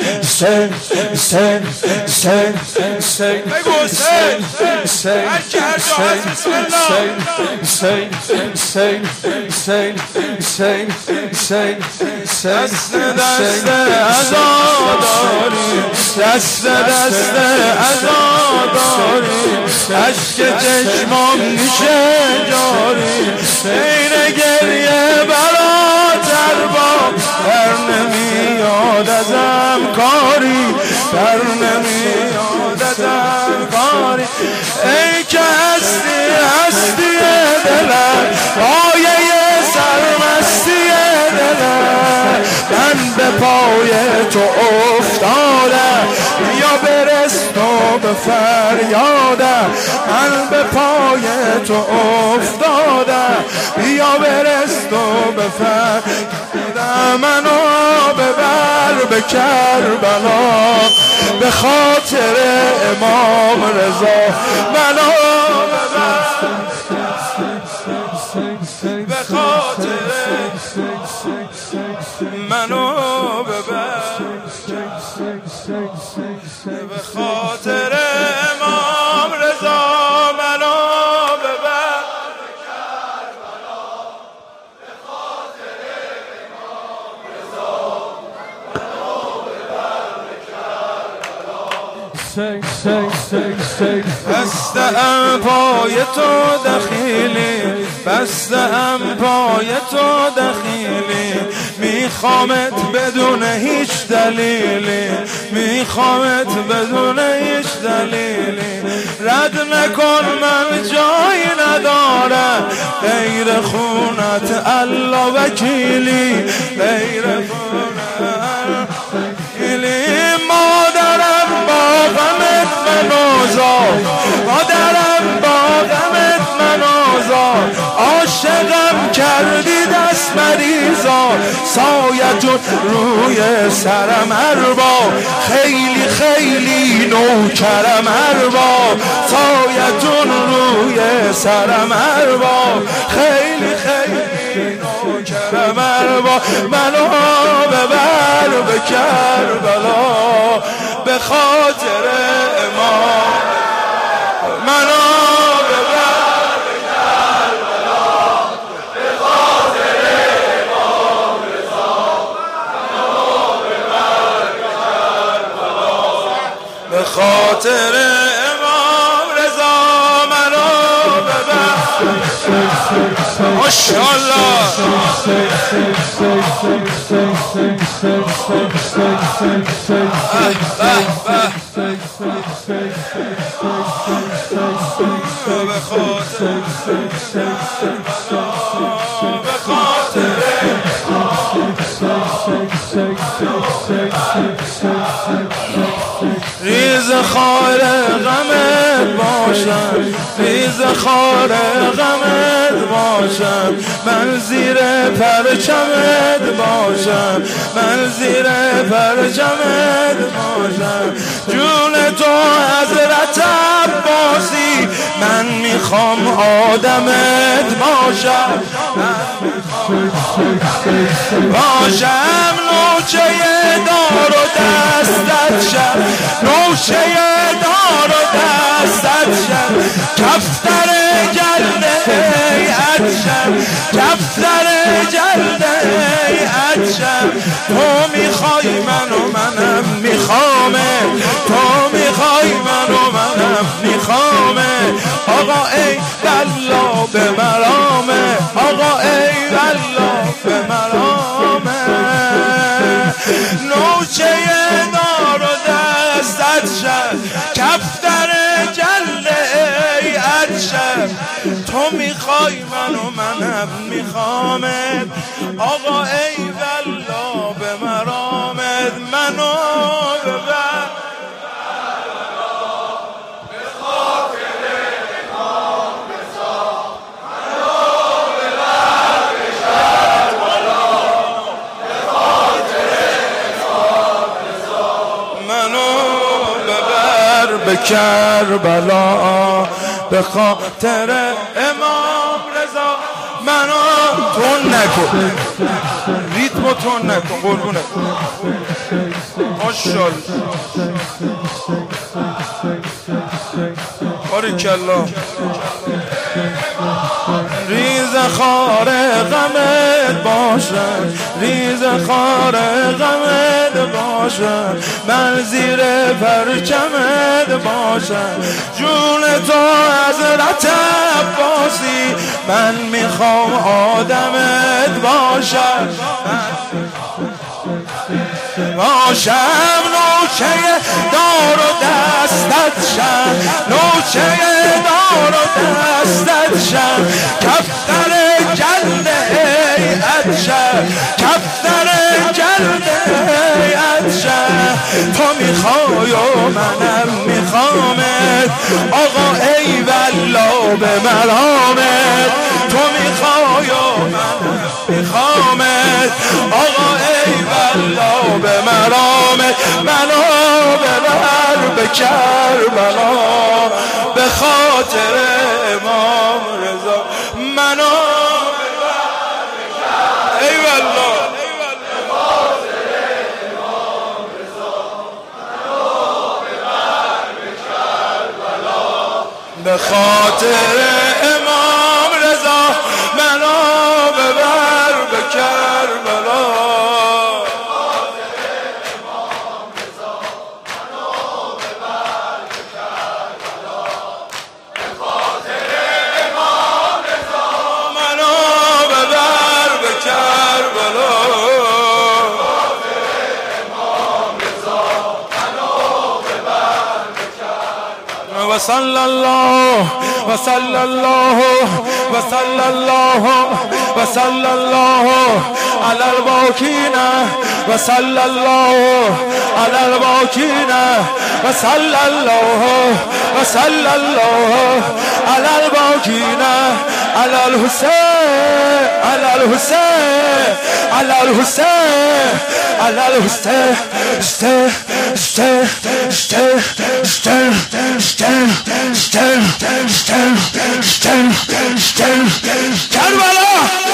دست عزاداری عشق چشمام میشه جاری این گریه براتر با در نمیاد ازم کاری در نمیاد ازم کاری ای که هستی دلم پایه سرمستی دلم من به پای تو افتادم یا برس تو به فریادم من به پای تو افتادم یا برس تو به فریادم منو ببر به کربلا به خاطر امام رضا منو ببر به خاطر منو ببر به خاطر امام رضا منو ببر به خاطر امام رضا منو ببر بسته‌ام پای تو دخیلی بسته‌ام پای تو دخیلی میخوامت بدون هیچ دلیلی میخوامت بدون هیچ دلیلی رد نکن من جایی ندارم غیر خونت الله وکیلی غیر خونت وکیلی مادرم با غمت منو زاد مادرم با غمت منو زاد عاشقم کردی دست مریضا سایتون روی سرم ارباب خیلی خیلی نوکرم ارباب سایتون روی سرم ارباب خیلی خیلی نوکرم ارباب منو ببر به کربلا به خاطر امام منو ببر به کربلا به خاطر امام رضا منو ببر به کربلا به خاطر امام رضا منو ببر ماشاءالله به خاطر ریز خار غمت باشم ریز خار غمت باشم من زیر پرچمت باشم من زیر پرچمت باشم جون تو حضرت عباسی من میخوام آدمت باشم باشم نوچه دار و دستت شم نوچه دار و دستت شم کفتر جلده ایت شم کفتر جلده ایت شم تو میخوای من و منم میخوامه تو میخوای من و منم میخوامه آقا ای بلا به مرامه آقا ای بلا به مرامه نوچه دار و دستت شد کفتر جله ایت شد تو میخوای من و منم میخوامت آقا ای بلا به مرامت منو ببر به کربلا به خاطر امام رضا منو تون نکن ریتمو تون نکن قربونه ماشاءالله باریکالله ریز خار غمت باشد ریز خار غمت باشد من زیر پرچمت باشد جون تو حضرت عباسی من میخوام آدمت باشد باشم نوچه دار و دستت شم نوچه دار و دستت شم کفتر جلد هیئت شم کفتر جلد هیئت شم تو میخوای و منم میخوامت آقا ای والله به مرامت تو میخوای و منم میخوامت آقا ای والله به مرامت منو ببر به کربلا به خاطر امام رضا منو ببر به کربلا ای والله به خاطر امام رضا منو ببر به کربلا به خاطر امام رضا منو ببر به کربلا وصلى الله وصلى الله وصلى الله وصلى الله على الباكين وصلى الله على الباكين وصلى الله وصلى الله على الباكين على الحسين على الحسين على الحسين على الحسين كربلا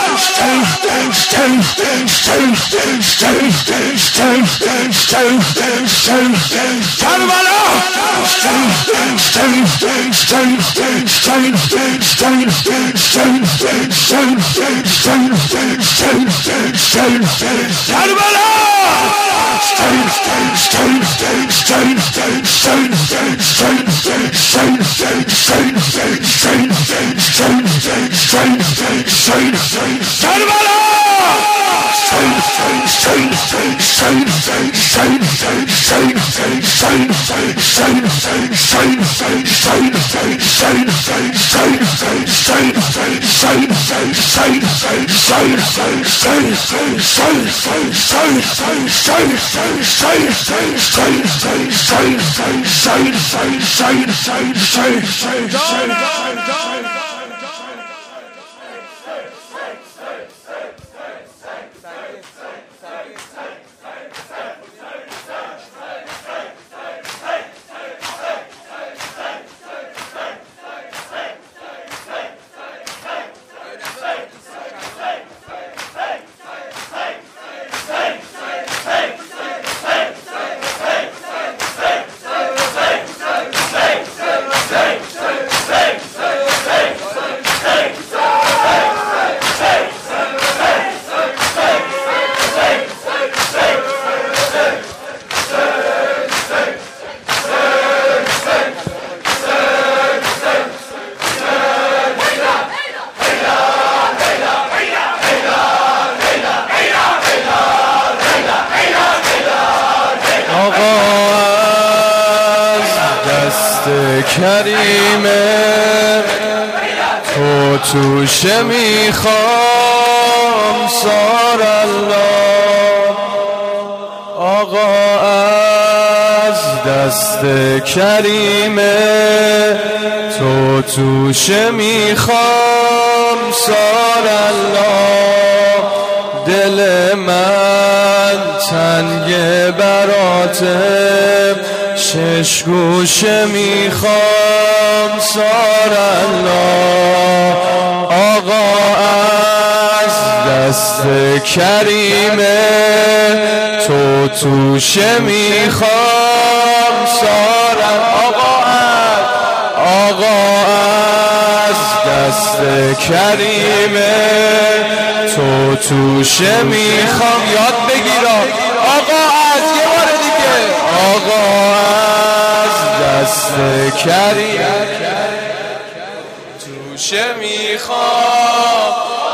کریمه تو توشه میخوام سار الله آقا از دست کریمه تو توشه میخوام سار الله دل من تنگ براته شش گوشه میخوام سار الله آقا از دست کریمه تو توشه میخوام سارم آقا از دست کریمه تو توشه میخوام یاد بگیرم آقا از یه بار دیگه آقا از دست کریمه توشه میخوام